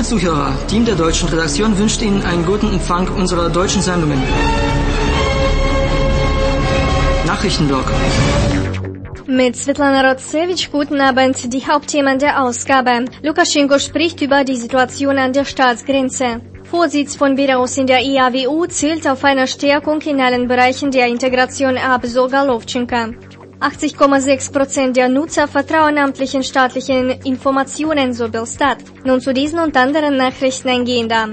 Zuhörer, Team der deutschen Redaktion wünscht Ihnen einen guten Empfang unserer deutschen Sendungen. Nachrichtenblock. Mit Svetlana Rotsevich, guten Abend, die Hauptthemen der Ausgabe. Lukaschenko spricht über die Situation an der Staatsgrenze. Vorsitz von Belarus in der IAWU zielt auf eine Stärkung in allen Bereichen der Integration ab, so Golovchenko. 80,6% der Nutzer vertrauen amtlichen staatlichen Informationen, so Belstat. Nun zu diesen und anderen Nachrichten eingehender.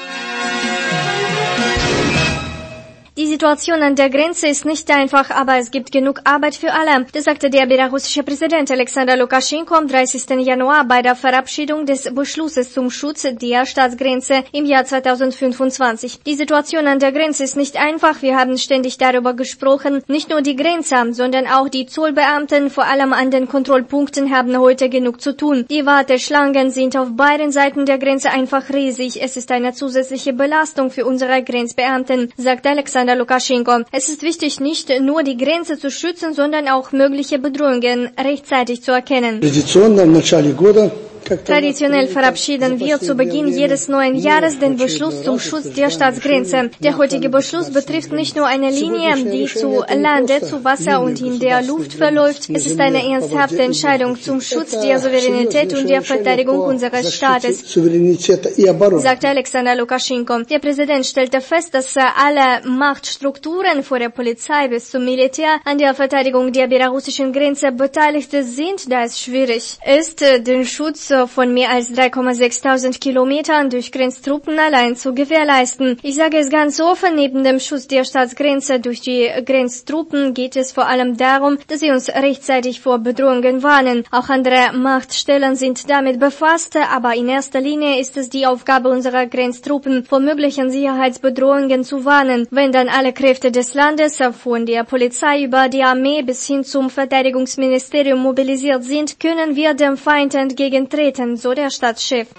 Die Situation an der Grenze ist nicht einfach, aber es gibt genug Arbeit für alle. Das sagte der belarussische Präsident Alexander Lukaschenko am 30. Januar bei der Verabschiedung des Beschlusses zum Schutz der Staatsgrenze im Jahr 2025. Die Situation an der Grenze ist nicht einfach. Wir haben ständig darüber gesprochen. Nicht nur die Grenzer, sondern auch die Zollbeamten, vor allem an den Kontrollpunkten, haben heute genug zu tun. Die Warteschlangen sind auf beiden Seiten der Grenze einfach riesig. Es ist eine zusätzliche Belastung für unsere Grenzbeamten, sagt Alexander Lukaschenko. Es ist wichtig, nicht nur die Grenze zu schützen, sondern auch mögliche Bedrohungen rechtzeitig zu erkennen. Traditionell verabschieden wir zu Beginn jedes neuen Jahres den Beschluss zum Schutz der Staatsgrenze. Der heutige Beschluss betrifft nicht nur eine Linie, die zu Lande, zu Wasser und in der Luft verläuft. Es ist eine ernsthafte Entscheidung zum Schutz der Souveränität und der Verteidigung unseres Staates, sagte Alexander Lukaschenko. Der Präsident stellte fest, dass alle Machtstrukturen von der Polizei bis zum Militär an der Verteidigung der belarussischen Grenze beteiligt sind, da es schwierig ist, den Schutz von mehr als 3.600 Kilometern durch Grenztruppen allein zu gewährleisten. Ich sage es ganz offen, neben dem Schutz der Staatsgrenze durch die Grenztruppen geht es vor allem darum, dass sie uns rechtzeitig vor Bedrohungen warnen. Auch andere Machtstellen sind damit befasst, aber in erster Linie ist es die Aufgabe unserer Grenztruppen, vor möglichen Sicherheitsbedrohungen zu warnen. Wenn dann alle Kräfte des Landes, von der Polizei über die Armee bis hin zum Verteidigungsministerium mobilisiert sind, können wir dem Feind entgegentreten, so der Staatschef.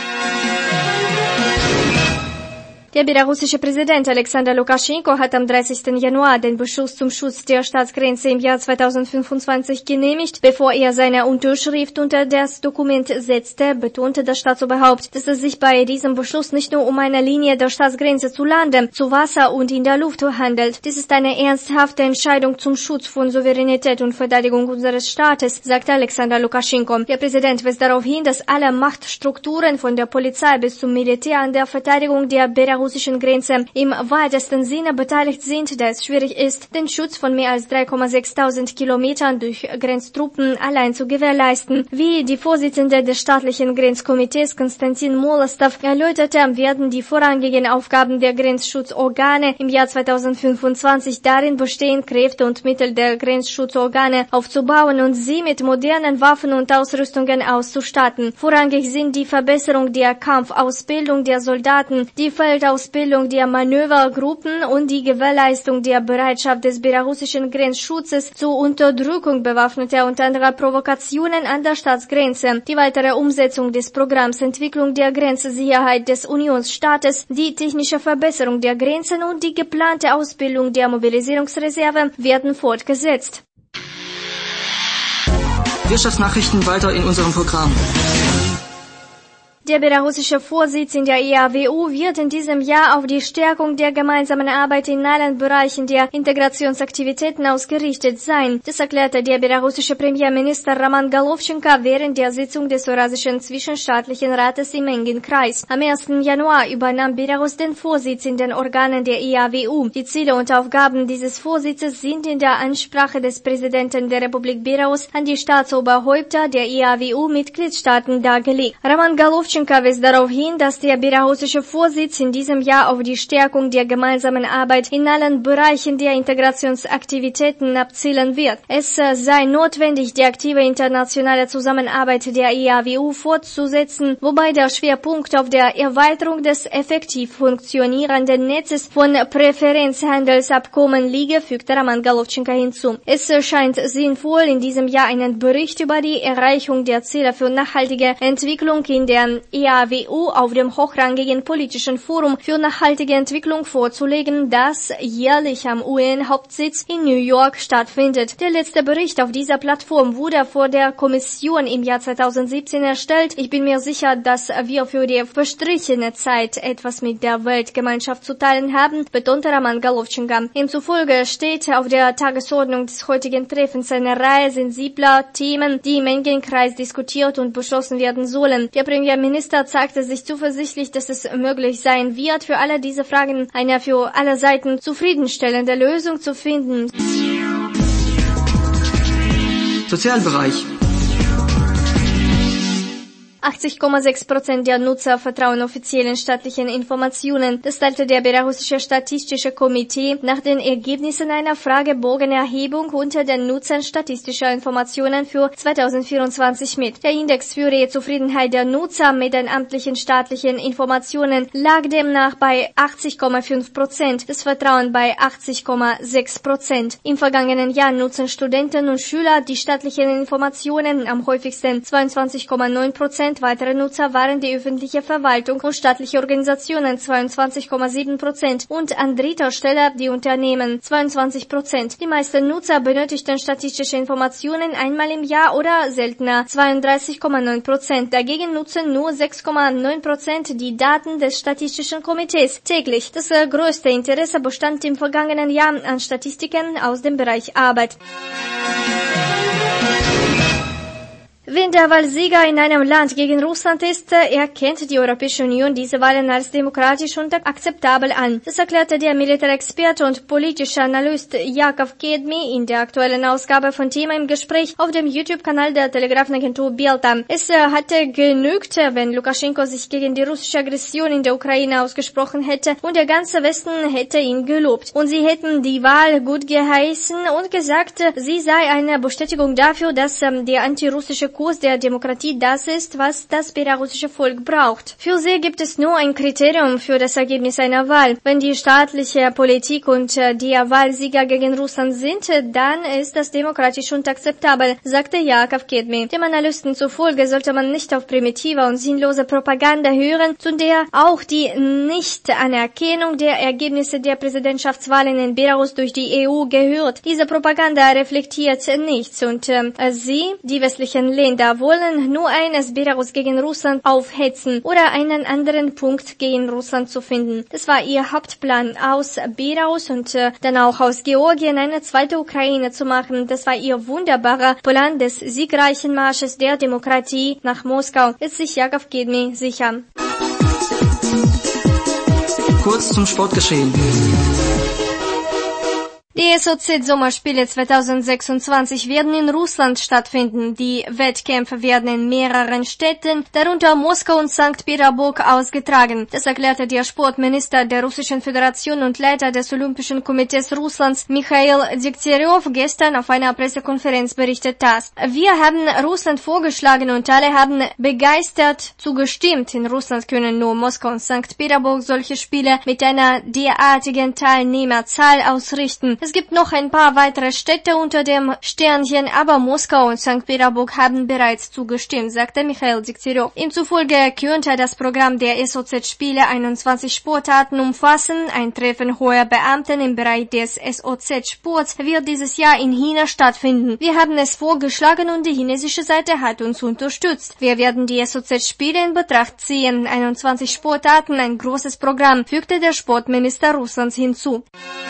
Der belarussische Präsident Alexander Lukaschenko hat am 30. Januar den Beschluss zum Schutz der Staatsgrenze im Jahr 2025 genehmigt. Bevor er seine Unterschrift unter das Dokument setzte, betonte das Staatsoberhaupt, dass es sich bei diesem Beschluss nicht nur um eine Linie der Staatsgrenze zu Lande, zu Wasser und in der Luft handelt. Dies ist eine ernsthafte Entscheidung zum Schutz von Souveränität und Verteidigung unseres Staates, sagte Alexander Lukaschenko. Der Präsident weist darauf hin, dass alle Machtstrukturen von der Polizei bis zum Militär an der Verteidigung der belarussischen Grenze im weitesten Sinne beteiligt sind, da es schwierig ist, den Schutz von mehr als 3.600 Kilometern durch Grenztruppen allein zu gewährleisten. Wie die Vorsitzende des staatlichen Grenzkomitees Konstantin Molostov erläuterte, werden die vorrangigen Aufgaben der Grenzschutzorgane im Jahr 2025 darin bestehen, Kräfte und Mittel der Grenzschutzorgane aufzubauen und sie mit modernen Waffen und Ausrüstungen auszustatten. Vorrangig sind die Verbesserung der Kampfausbildung der Soldaten, die Feldausbildung der Manövergruppen und die Gewährleistung der Bereitschaft des belarussischen Grenzschutzes zur Unterdrückung bewaffneter und anderer Provokationen an der Staatsgrenze, die weitere Umsetzung des Programms Entwicklung der Grenzsicherheit des Unionsstaates, die technische Verbesserung der Grenzen und die geplante Ausbildung der Mobilisierungsreserve werden fortgesetzt. Wirtschaftsnachrichten weiter in unserem Programm. Der belarussische Vorsitz in der IAWU wird in diesem Jahr auf die Stärkung der gemeinsamen Arbeit in allen Bereichen der Integrationsaktivitäten ausgerichtet sein. Das erklärte der belarussische Premierminister Roman Golovchenko während der Sitzung des Eurasischen Zwischenstaatlichen Rates im engen Kreis. Am 1. Januar übernahm Belarus den Vorsitz in den Organen der IAWU. Die Ziele und Aufgaben dieses Vorsitzes sind in der Ansprache des Präsidenten der Republik Belarus an die Staatsoberhäupter der IAWU-Mitgliedstaaten dargelegt. Roman Golovchenko weist darauf hin, dass der belarussische Vorsitz in diesem Jahr auf die Stärkung der gemeinsamen Arbeit in allen Bereichen der Integrationsaktivitäten abzielen wird. Es sei notwendig, die aktive internationale Zusammenarbeit der IAWU fortzusetzen, wobei der Schwerpunkt auf der Erweiterung des effektiv funktionierenden Netzes von Präferenzhandelsabkommen liege, fügte Roman Golovchenko hinzu. Es scheint sinnvoll, in diesem Jahr einen Bericht über die Erreichung der Ziele für nachhaltige Entwicklung in der EAWU auf dem hochrangigen politischen Forum für nachhaltige Entwicklung vorzulegen, das jährlich am UN-Hauptsitz in New York stattfindet. Der letzte Bericht auf dieser Plattform wurde vor der Kommission im Jahr 2017 erstellt. Ich bin mir sicher, dass wir für die verstrichene Zeit etwas mit der Weltgemeinschaft zu teilen haben, betonte Roman Golovchenko. Ihm zufolge steht auf der Tagesordnung des heutigen Treffens eine Reihe sensibler Themen, die im engen Kreis diskutiert und beschlossen werden sollen. Der Premierminister zeigte sich zuversichtlich, dass es möglich sein wird, für alle diese Fragen eine für alle Seiten zufriedenstellende Lösung zu finden. Sozialbereich. 80,6% der Nutzer vertrauen offiziellen staatlichen Informationen. Das teilte der belarussische Statistische Komitee nach den Ergebnissen einer Fragebogenerhebung unter den Nutzern statistischer Informationen für 2024 mit. Der Index für die Zufriedenheit der Nutzer mit den amtlichen staatlichen Informationen lag demnach bei 80,5%, das Vertrauen bei 80,6%. Im vergangenen Jahr nutzen Studenten und Schüler die staatlichen Informationen am häufigsten 22,9%. Weitere Nutzer waren die öffentliche Verwaltung und staatliche Organisationen 22,7% und an dritter Stelle die Unternehmen 22%. Die meisten Nutzer benötigten statistische Informationen einmal im Jahr oder seltener 32,9%. Dagegen nutzen nur 6,9% die Daten des Statistischen Komitees täglich. Das größte Interesse bestand im vergangenen Jahr an Statistiken aus dem Bereich Arbeit. Wenn der Wahlsieger in einem Land gegen Russland ist, erkennt die Europäische Union diese Wahlen als demokratisch und akzeptabel an. Das erklärte der Militärexperte und politische Analyst Jakov Kedmi in der aktuellen Ausgabe von Thema im Gespräch auf dem YouTube-Kanal der Telegrafenagentur Belta. Es hatte genügt, wenn Lukaschenko sich gegen die russische Aggression in der Ukraine ausgesprochen hätte und der ganze Westen hätte ihn gelobt. Und sie hätten die Wahl gut geheißen und gesagt, sie sei eine Bestätigung dafür, dass der antirussische Kurs der Demokratie das ist, was das belarussische Volk braucht. Für sie gibt es nur ein Kriterium für das Ergebnis einer Wahl. Wenn die staatliche Politik und der Wahlsieger gegen Russland sind, dann ist das demokratisch und akzeptabel, sagte Jakov Kedmi. Dem Analysten zufolge sollte man nicht auf primitive und sinnlose Propaganda hören, zu der auch die Nicht-Anerkennung der Ergebnisse der Präsidentschaftswahlen in Belarus durch die EU gehört. Diese Propaganda reflektiert nichts und sie, die westlichen Länder, wollen nur eines, Belarus gegen Russland aufhetzen oder einen anderen Punkt gegen Russland zu finden. Das war ihr Hauptplan, aus Belarus und dann auch aus Georgien eine zweite Ukraine zu machen. Das war ihr wunderbarer Plan des siegreichen Marsches der Demokratie nach Moskau. Ist sich Jakov Kedmi sicher. Kurz zum Sportgeschehen. Die SOZ-Sommerspiele 2026 werden in Russland stattfinden. Die Wettkämpfe werden in mehreren Städten, darunter Moskau und St. Petersburg, ausgetragen. Das erklärte der Sportminister der Russischen Föderation und Leiter des Olympischen Komitees Russlands, Michail Degtyarev, gestern auf einer Pressekonferenz, berichtet TASS. Wir haben Russland vorgeschlagen und alle haben begeistert zugestimmt. In Russland können nur Moskau und St. Petersburg solche Spiele mit einer derartigen Teilnehmerzahl ausrichten. Es gibt noch ein paar weitere Städte unter dem Sternchen, aber Moskau und St. Petersburg haben bereits zugestimmt, sagte Michail Degtyarev. Ihm zufolge könnte das Programm der SOZ-Spiele 21 Sportarten umfassen. Ein Treffen hoher Beamten im Bereich des SOZ-Sports wird dieses Jahr in China stattfinden. Wir haben es vorgeschlagen und die chinesische Seite hat uns unterstützt. Wir werden die SOZ-Spiele in Betracht ziehen. 21 Sportarten, ein großes Programm, fügte der Sportminister Russlands hinzu.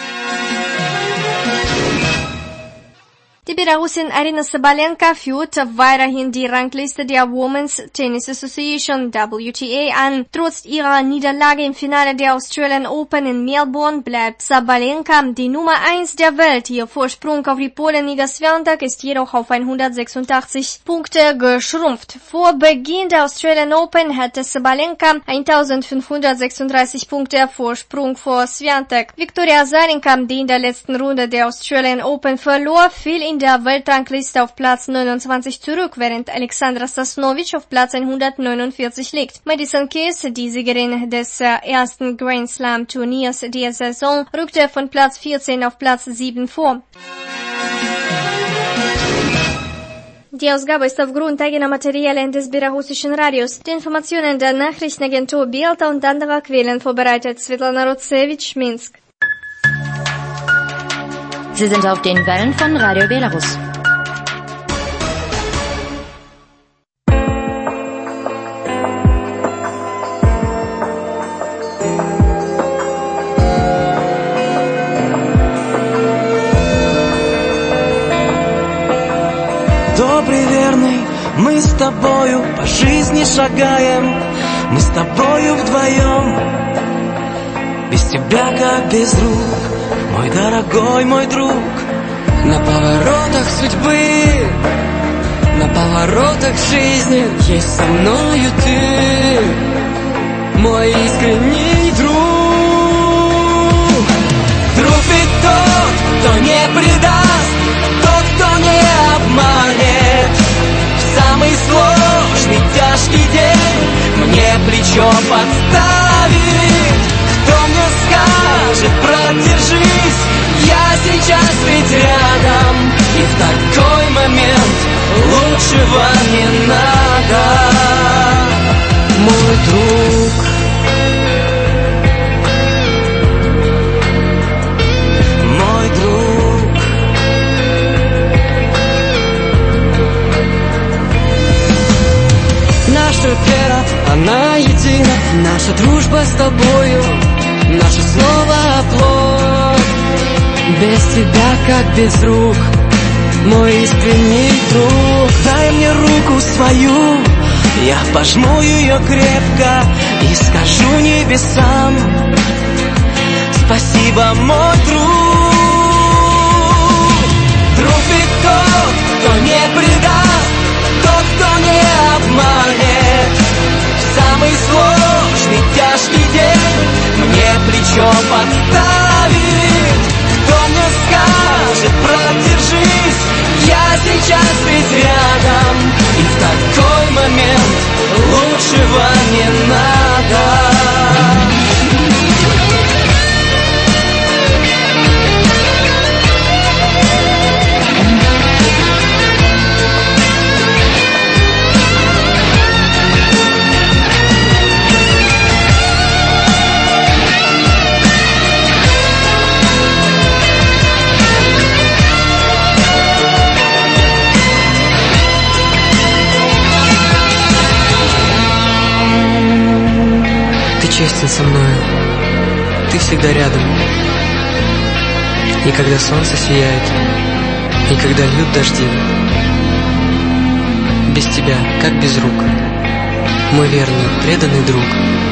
Die Belarusin Arina Sabalenka führt weiterhin die Rangliste der Women's Tennis Association WTA an. Trotz ihrer Niederlage im Finale der Australian Open in Melbourne bleibt Sabalenka die Nummer 1 der Welt. Ihr Vorsprung auf die Polin Iga Swiatek ist jedoch auf 186 Punkte geschrumpft. Vor Beginn der Australian Open hatte Sabalenka 1536 Punkte Vorsprung vor Swiatek. Viktoria Azarenka, die in der letzten Runde der Australian Open verlor, fiel in der Weltrangliste auf Platz 29 zurück, während Alexandra Sasnovic auf Platz 149 liegt. Madison Keys, die Siegerin des ersten Grand Slam Turniers der Saison, rückte von Platz 14 auf Platz 7 vor. Die Ausgabe ist aufgrund eigener Materialien des Belarussischen Radios, die Informationen der Nachrichtenagentur Bielta und anderer Quellen vorbereitet. Svetlana Rotsevich, Minsk. Sie sind auf den Wellen von Radio Belarus. Добрый, верный, мы с тобою по жизни шагаем, мы с тобою вдвоем, без тебя как без рук, мой дорогой, мой друг. На поворотах судьбы, на поворотах жизни есть со мною ты, мой искренний друг. Друг ведь тот, кто не предаст, тот, кто не обманет. В самый сложный, тяжкий день мне плечо подставит. Кто мне скажет, продержись, я сейчас ведь рядом. И в такой момент лучшего не надо, мой друг. Мой друг. Наша вера, она едина, наша дружба с тобою, наше слово оплот. Без тебя как без рук, мой искренний друг. Дай мне руку свою, я пожму ее крепко и скажу небесам: спасибо, мой друг. Друг ведь тот, кто не предаст, тот, кто не обманет. В самый сложный, тяжкий день мне плечо подставит. Кто мне скажет, продержись, я сейчас ведь рядом. И в такой момент лучшего не надо. Честен со мною, ты всегда рядом. И когда солнце сияет, и когда льют дожди, без тебя, как без рук, мой верный, преданный друг.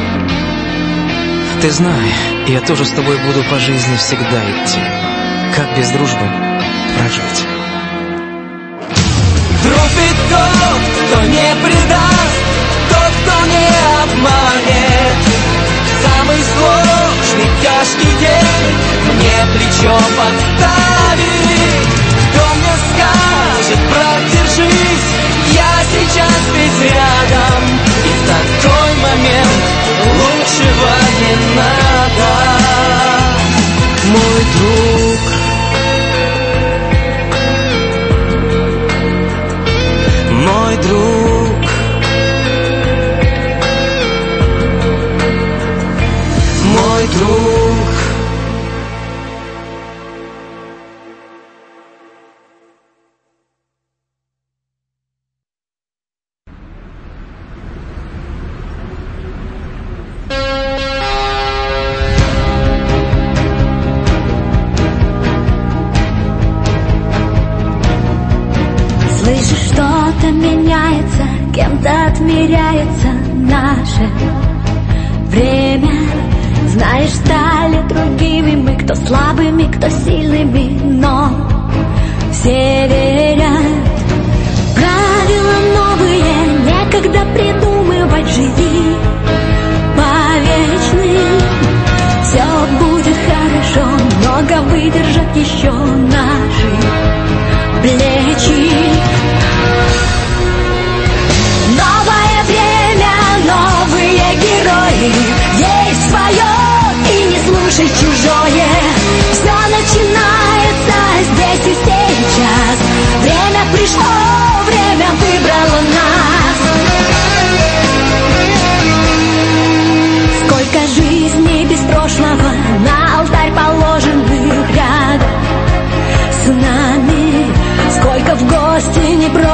Ты знай, я тоже с тобой буду по жизни всегда идти, как без дружбы прожить. Друг ведь тот, кто не предаст, тот, кто не обманет. Самый сложный, тяжкий день мне плечо подставит. Кто мне скажет, продержись, я сейчас ведь рядом. И в такой момент лучшего не надо, мой друг. Мой друг. Мой друг. Слышишь, что-то меняется, кем-то отмеряется наше время. Знаешь, стали другими мы, кто слабыми, кто сильными, но все верят. Правила новые, некогда придумывать, живи по вечным. Все будет хорошо, много выдержат еще наши плечи. Новое время, новые герои, есть свое и не слушай чужое. Все начинается здесь и сейчас. Время пришло, время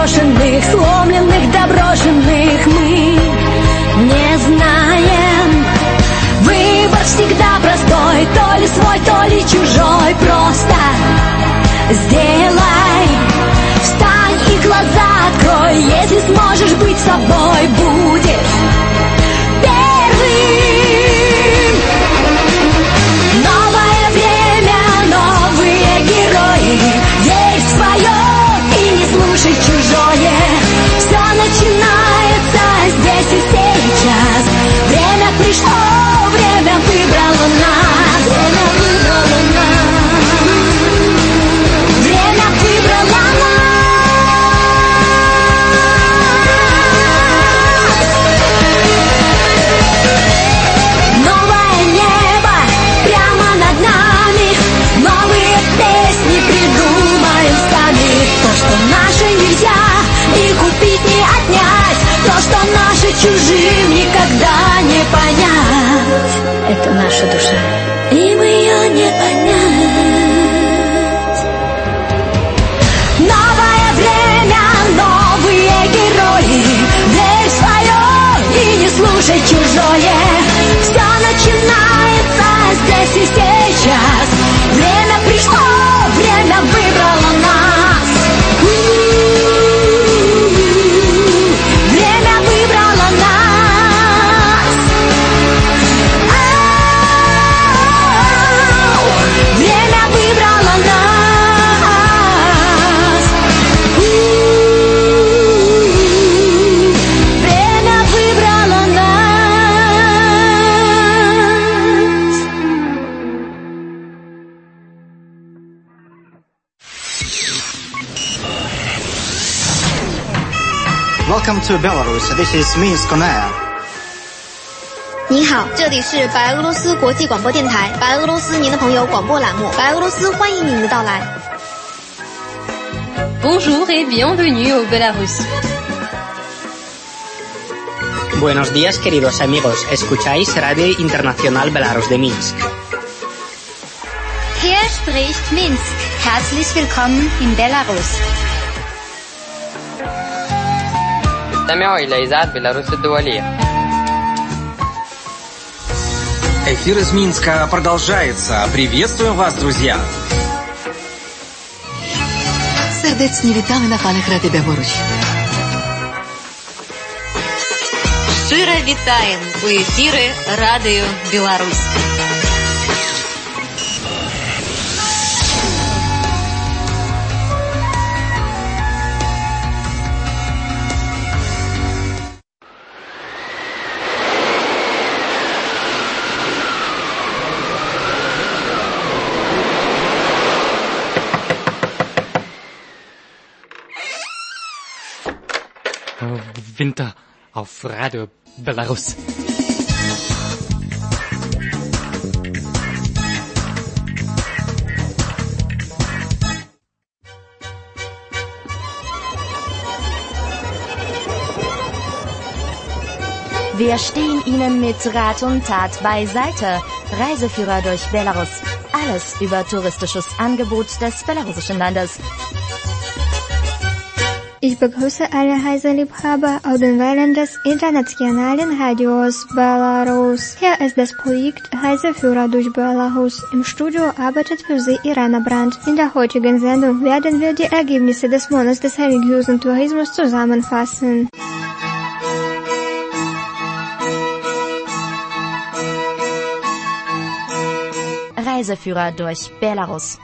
брошенных, сломленных, доброшенных мы не знаем. Выбор всегда простой, то ли свой, то ли чужой. Просто сделай, встань и глаза открой. Если сможешь быть собой, будешь первым. Новое время, новые герои. Есть свое и не слушай чужое. Все начинается здесь и сейчас. Время пришло, время выбрало нас. Время выбрало нас. Время выбрало нас. Новое небо прямо над нами. Новые песни придумаем сами. То, что наше, нельзя ни купить, ни отнять. То, что наше, чужим никогда не понять. Это наша душа. Им ее не понять. Новое время, новые герои. Верь в свое и не слушай чужое. Все начинается здесь и сейчас. Время пришло, время выбрало нас. Время выбрало нас. Время выбрало нас. Время выбрало нас. Welcome to Belarus. This is Minsk on Air. 你好，这里是白俄罗斯国际广播电台，白俄罗斯您的朋友广播栏目，白俄罗斯欢迎您的到来。 Bonjour et bienvenue au Belarus. Buenos días, queridos amigos. Escucháis Radio Internacional Belarus de Minsk. Hier spricht Minsk. Herzlich willkommen in Belarus. استمعوا إلى إذاعة بيلاروس الدولية. Эфир из Минска продолжается. Приветствуем вас, друзья! Serdecznie witamy na falach Rady Białoruś. Щиро вітаем у эфиры Радио Беларусь. Winter auf Radio Belarus. Wir stehen Ihnen mit Rat und Tat beiseite. Reiseführer durch Belarus. Alles über touristisches Angebot des belarussischen Landes. Ich begrüße alle Reiseliebhaber auf den Wellen des internationalen Radios Belarus. Hier ist das Projekt Reiseführer durch Belarus. Im Studio arbeitet für Sie Irena Brandt. In der heutigen Sendung werden wir die Ergebnisse des Monats des religiösen Tourismus zusammenfassen. Reiseführer durch Belarus.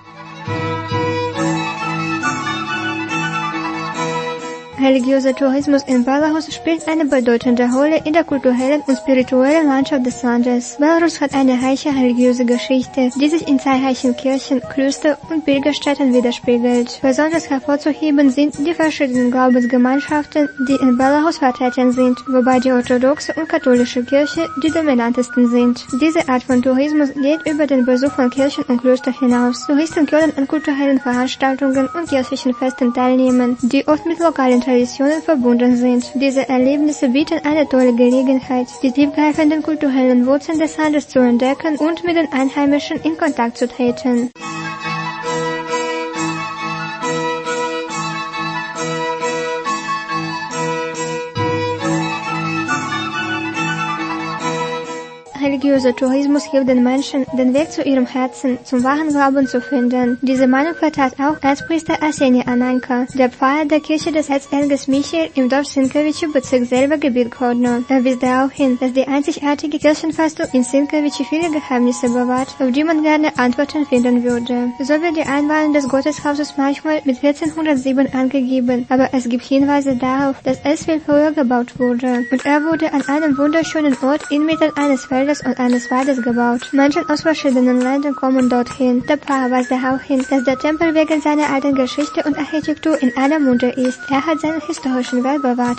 Religiöser Tourismus in Belarus spielt eine bedeutende Rolle in der kulturellen und spirituellen Landschaft des Landes. Belarus hat eine reiche religiöse Geschichte, die sich in zahlreichen Kirchen, Klöster und Pilgerstätten widerspiegelt. Besonders hervorzuheben sind die verschiedenen Glaubensgemeinschaften, die in Belarus vertreten sind, wobei die orthodoxe und katholische Kirche die dominantesten sind. Diese Art von Tourismus geht über den Besuch von Kirchen und Klöstern hinaus. Touristen können an kulturellen Veranstaltungen und kirchlichen Festen teilnehmen, die oft mit lokalen Traditionen verbunden sind. Diese Erlebnisse bieten eine tolle Gelegenheit, die tiefgreifenden kulturellen Wurzeln des Landes zu entdecken und mit den Einheimischen in Kontakt zu treten. religiöser Tourismus hilft den Menschen, den Weg zu ihrem Herzen, zum wahren Glauben zu finden. Diese Meinung vertrat auch Erzpriester Arseni Ananka, der Pfarrer der Kirche des Erzengels Michael im Dorf Sienkiewicz, Bezirk Selber-Gebiet Grodno. Er wies darauf hin, dass die einzigartige Kirchenfestung in Sienkiewicz viele Geheimnisse bewahrt, auf die man gerne Antworten finden würde. So wird die Einweihung des Gotteshauses manchmal mit 1407 angegeben, aber es gibt Hinweise darauf, dass es viel früher gebaut wurde. Und er wurde an einem wunderschönen Ort inmitten eines Feldes und eines Waldes gebaut. Menschen aus verschiedenen Ländern kommen dorthin. Der Pfarrer weist darauf hin, dass der Tempel wegen seiner alten Geschichte und Architektur in aller Munde ist. Er hat seinen historischen Wert bewahrt.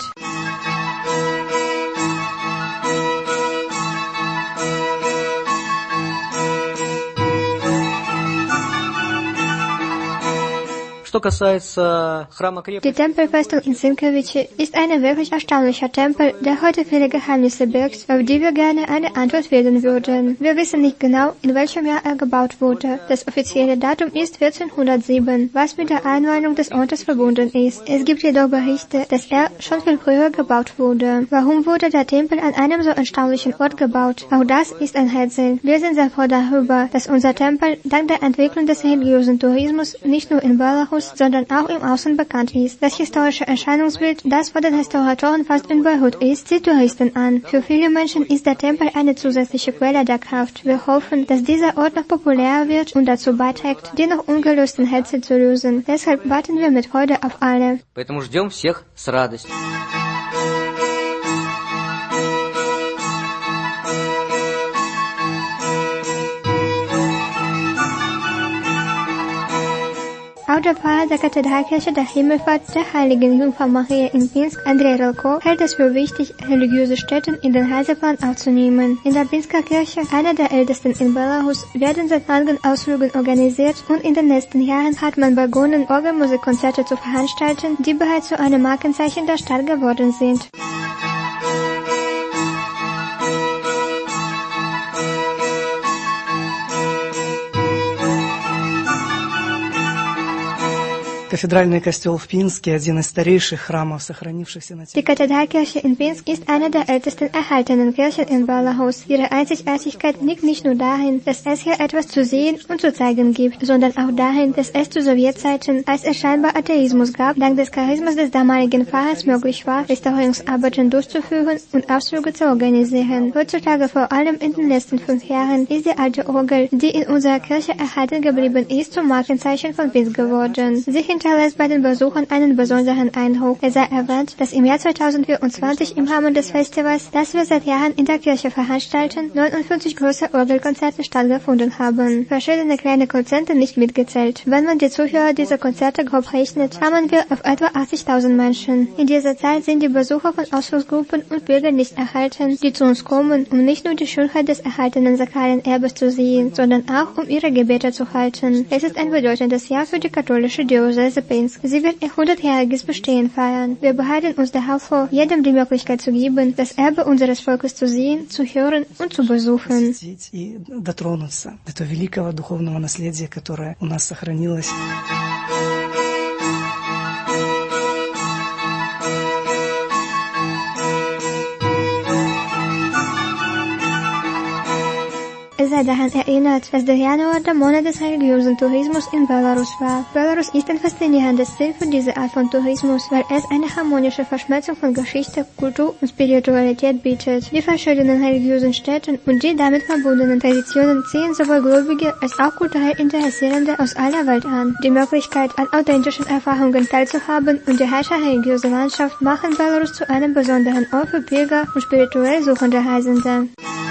Die Tempelfestung in Sienkiewicz ist ein wirklich erstaunlicher Tempel, der heute viele Geheimnisse birgt, auf die wir gerne eine Antwort finden würden. Wir wissen nicht genau, in welchem Jahr er gebaut wurde. Das offizielle Datum ist 1407, was mit der Einweihung des Ortes verbunden ist. Es gibt jedoch Berichte, dass er schon viel früher gebaut wurde. Warum wurde der Tempel an einem so erstaunlichen Ort gebaut? Auch das ist ein Rätsel. Wir sind sehr froh darüber, dass unser Tempel dank der Entwicklung des religiösen Tourismus nicht nur in Belarus, sondern auch im Außen bekannt ist. Das historische Erscheinungsbild, das von den Restauratoren fast unberührt ist, zieht Touristen an. Für viele Menschen ist der Tempel eine zusätzliche Quelle der Kraft. Wir hoffen, dass dieser Ort noch populärer wird und dazu beiträgt, die noch ungelösten Rätsel zu lösen. Deshalb warten wir mit Freude auf alle. Поэтому ждем всех с радостью. Auch der Pfarrer der Kathedralkirche der Himmelfahrt der Heiligen Jungfrau Maria in Pinsk, Andrei Relko, hält es für wichtig, religiöse Stätten in den Reiseplan aufzunehmen. In der Pinsker Kirche, einer der ältesten in Belarus, werden seit langem Ausflüge organisiert und in den nächsten Jahren hat man begonnen, Orgelmusikkonzerte zu veranstalten, die bereits zu einem Markenzeichen der Stadt geworden sind. Кафедральный костел в Пинске – один из старейших храмов, сохранившихся на Die Kathedralkirche in Pinsk ist eine der ältesten erhaltenen Kirchen in Belarus. Ihre Einzigartigkeit liegt nicht nur darin, dass es hier etwas zu sehen und zu zeigen gibt, sondern auch darin, dass es zu Sowjetzeiten, als es scheinbar Atheismus gab, dank des Charismas des damaligen Pfarrers möglich war, Restaurierungsarbeiten durchzuführen und Ausflüge zu organisieren. Heutzutage, vor allem in den letzten 5 Jahren, ist die alte Orgel, die in unserer Kirche erhalten geblieben ist, zum Markenzeichen von Pinsk geworden. Sie hinterlässt bei den Besuchern einen besonderen Eindruck. Es sei erwähnt, dass im Jahr 2024 im Rahmen des Festivals, das wir seit Jahren in der Kirche veranstalten, 59 große Orgelkonzerte stattgefunden haben. Verschiedene kleine Konzerte nicht mitgezählt. Wenn man die Zuhörer dieser Konzerte grob rechnet, kamen wir auf etwa 80.000 Menschen. In dieser Zeit sind die Besucher von Ausflugsgruppen und Pilgern nicht erhalten, die zu uns kommen, um nicht nur die Schönheit des erhaltenen sakralen Erbes zu sehen, sondern auch um ihre Gebete zu halten. Es ist ein bedeutendes Jahr für die katholische Diözese Pinsk. Sie wird ihr 100-jähriges Bestehen feiern. Wir behalten uns darauf vor, jedem die Möglichkeit zu geben, das Erbe unseres Volkes zu sehen, zu hören und zu besuchen. И дотронуться до этого великого духовного наследия, которое у нас сохранилось. Es sei daran erinnert, dass der Januar der Monat des religiösen Tourismus in Belarus war. Belarus ist ein faszinierendes Ziel für diese Art von Tourismus, weil es eine harmonische Verschmelzung von Geschichte, Kultur und Spiritualität bietet. Die verschiedenen religiösen Städte und die damit verbundenen Traditionen ziehen sowohl Gläubige als auch kulturell Interessierende aus aller Welt an. Die Möglichkeit, an authentischen Erfahrungen teilzuhaben und die reiche religiöse Landschaft machen Belarus zu einem besonderen Ort für Pilger und spirituell suchende Reisende.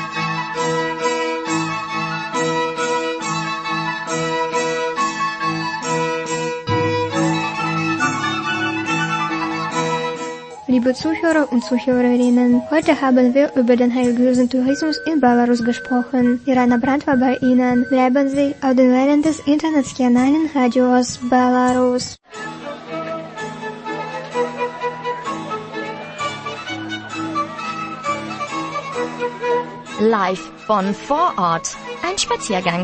Liebe Zuhörer und Zuhörerinnen, heute haben wir über den religiösen Tourismus in Belarus gesprochen. Irana Brandt war bei Ihnen. Bleiben Sie auf den Wellen des internationalen Radios Belarus. Live von vor Ort. Ein Spaziergang.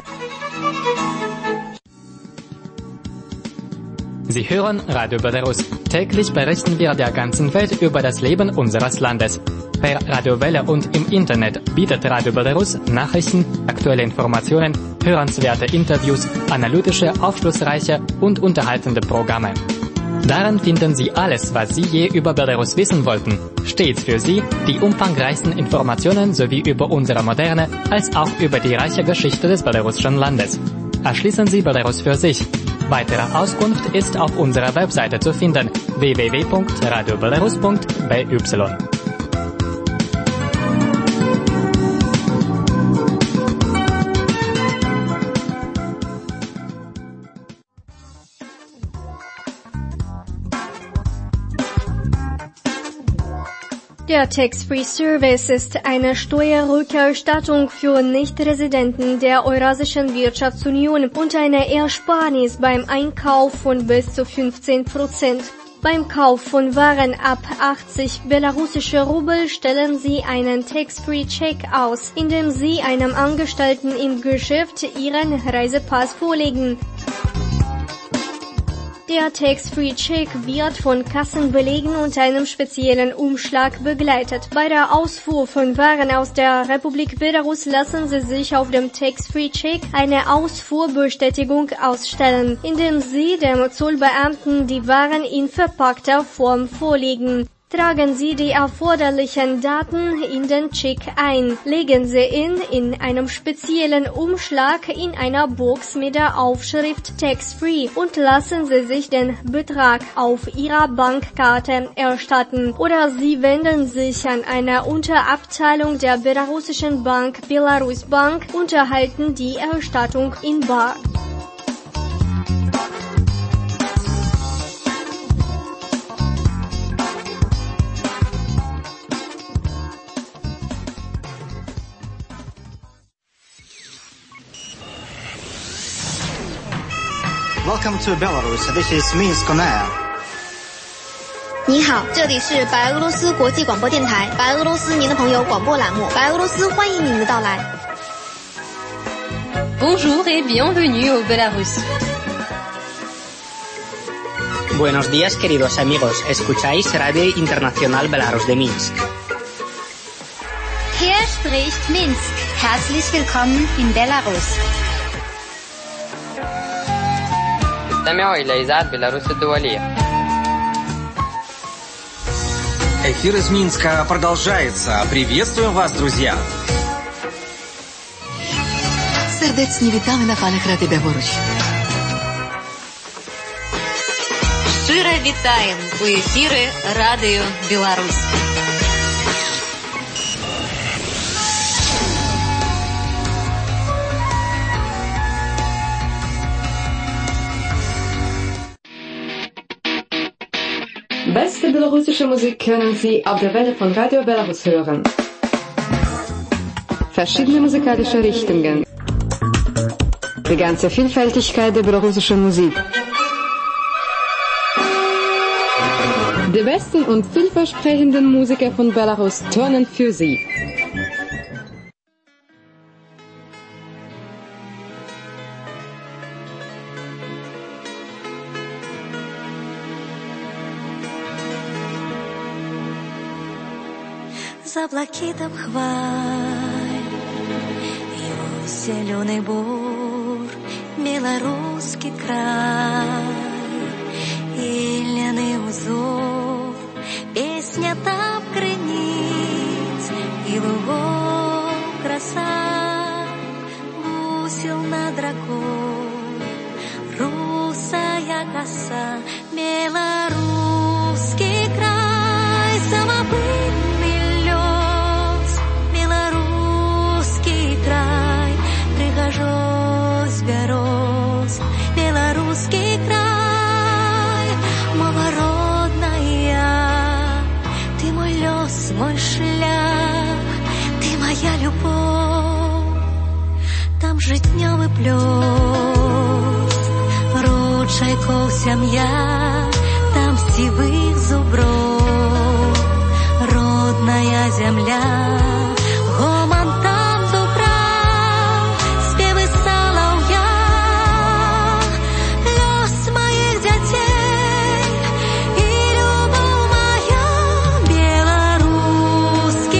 Sie hören Radio Belarus. Täglich berichten wir der ganzen Welt über das Leben unseres Landes. per Radiowelle und im Internet bietet Radio Belarus Nachrichten, aktuelle Informationen, hörenswerte Interviews, analytische, aufschlussreiche und unterhaltende Programme. Darin finden Sie alles, was Sie je über Belarus wissen wollten. Stets für Sie die umfangreichsten Informationen sowie über unsere moderne als auch über die reiche Geschichte des belarussischen Landes. Erschließen Sie Belarus für sich. Weitere Auskunft ist auf unserer Webseite zu finden: www.radiobelarus.by. Der Tax-Free-Service ist eine Steuerrückerstattung für Nichtresidenten der Eurasischen Wirtschaftsunion und eine Ersparnis beim Einkauf von bis zu 15%. Beim Kauf von Waren ab 80 belarussische Rubel stellen Sie einen Tax-Free-Check aus, indem Sie einem Angestellten im Geschäft Ihren Reisepass vorlegen. Der Tax-Free-Check wird von Kassenbelegen und einem speziellen Umschlag begleitet. Bei der Ausfuhr von Waren aus der Republik Belarus lassen Sie sich auf dem Tax-Free-Check eine Ausfuhrbestätigung ausstellen, indem Sie dem Zollbeamten die Waren in verpackter Form vorlegen. Tragen Sie die erforderlichen Daten in den Check ein. Legen Sie ihn in einem speziellen Umschlag in einer Box mit der Aufschrift Tax-Free und lassen Sie sich den Betrag auf Ihrer Bankkarte erstatten. Oder Sie wenden sich an eine Unterabteilung der belarussischen Bank Belarus Bank und erhalten die Erstattung in bar. Welcome to Belarus. This is Minsk on Air. 你好，这里是白俄罗斯国际广播电台，白俄罗斯您的朋友广播栏目，白俄罗斯欢迎您的到来。 Bonjour et bienvenue au Belarus. Buenos días, queridos amigos. Escucháis Radio Internacional Belarus de Minsk. Hier spricht Minsk. Herzlich willkommen in Belarus. استمعوا إلى إذاعة بيلاروس الدولية. Эфир из Минска продолжается. Приветствуем вас, друзья! Сердечні вітали на хвилях Ради Беларусь. Щиро вітаємо у ефірі Радіо Білорусь. Beste belarussische Musik können Sie auf der Welle von Radio Belarus hören. Verschiedene musikalische Richtungen. Die ganze Vielfältigkeit der belarussischen Musik. Die besten und vielversprechenden Musiker von Belarus turnen für Sie. За блакитом хваль, его зеленый бур, белорусский край, и льняный узор, песня там границ, и лугов краса, гусел над рекой, русая коса, белорусский край, самобытный. Берез, белорусский край, мова родная, ты мой лёс, мой шлях, ты моя любовь, там житнёвый плёс, ручайков сям'я, там сивых зубров, родная земля, гоман там дубрав, спевы солов'я, лёс моих детей и любовь моя, белорусский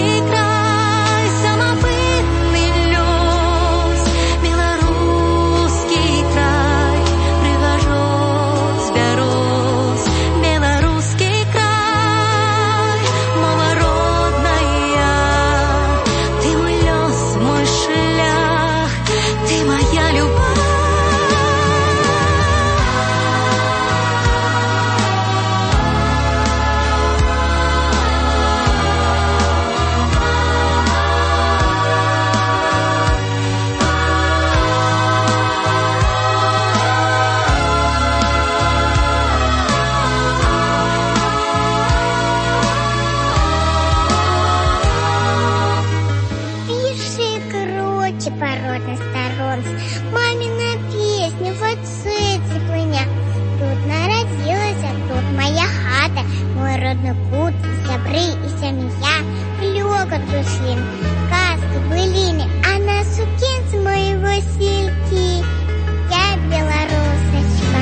кут, сябры и семья, клёкот душлин, каски былины, а на сукенце моего сильки я белорусочка.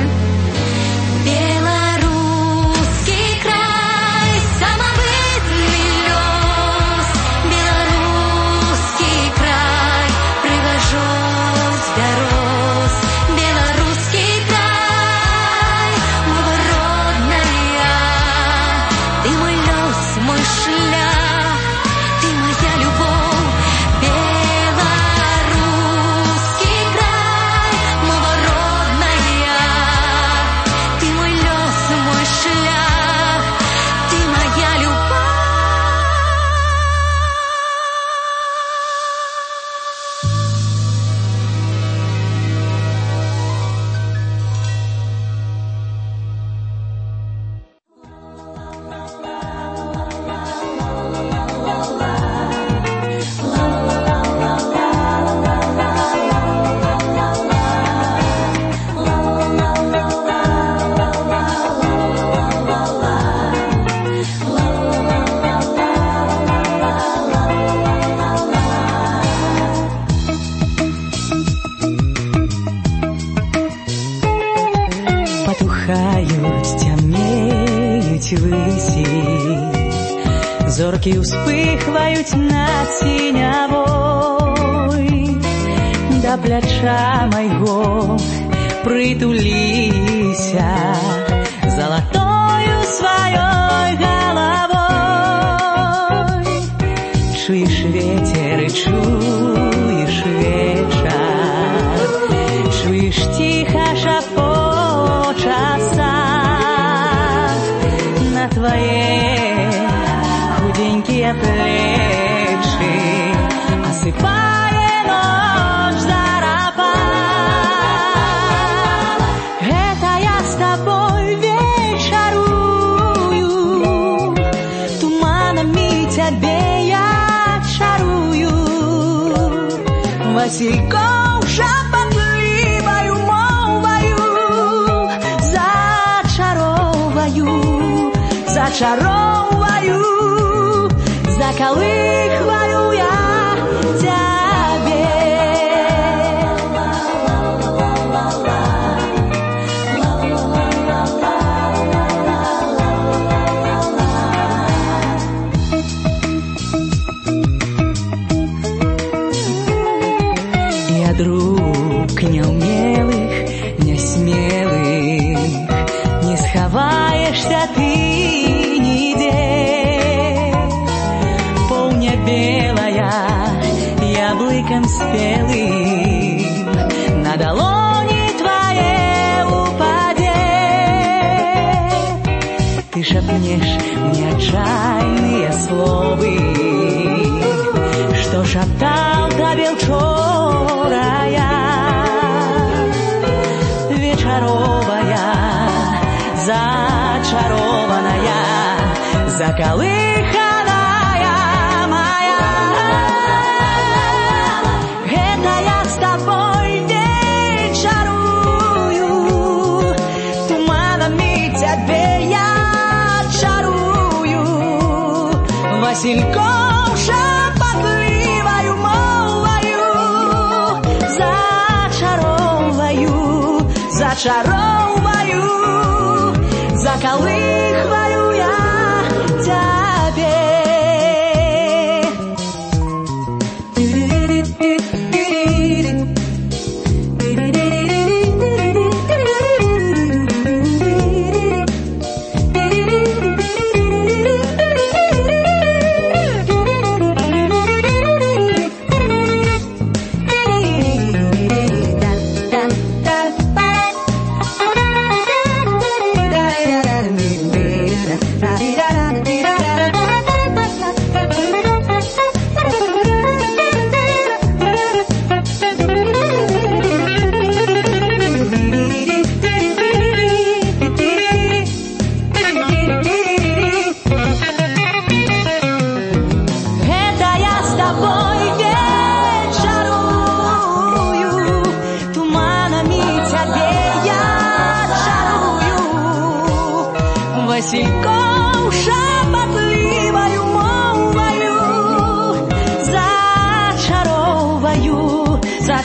Белорусский край, самобытный лёс, белорусский край, пригожусь дорос, белорусский край, моя родная, ты мой лёс, мой шлях, ты моя любовь, белорусский край, моя родная, ты мой лёс, мой шлях, ты моя любовь. Потухают, темнеют выси, зорки успыхвают над синявой. До пляча майго притулися золотою своей головой. Чуешь ветер и чуешь вечер, чуешь тихо шапочет сад на твои худенькие плечи, осыпая ночь зарапад. Это я с тобой вечерую, туманами тебе я чарую, Васильком шапотливою мовою зачаровываю, зачаровываю, заколыхваю я тебе. Я друг неумелых, несмелых, не сховаешься ты нигде. Полня белая, яблоком спелым, на долони твоей упадет. Ты шепнешь мне отчаянные словы, что шептал тебе вчера я. Вечеровая, зачарованная, заколыханная моя. Это я с тобой вечерую, туманами тебе я чарую, Васильком шапотливою мовою зачаровываю, зачаровываю, заколыхваю я тебе.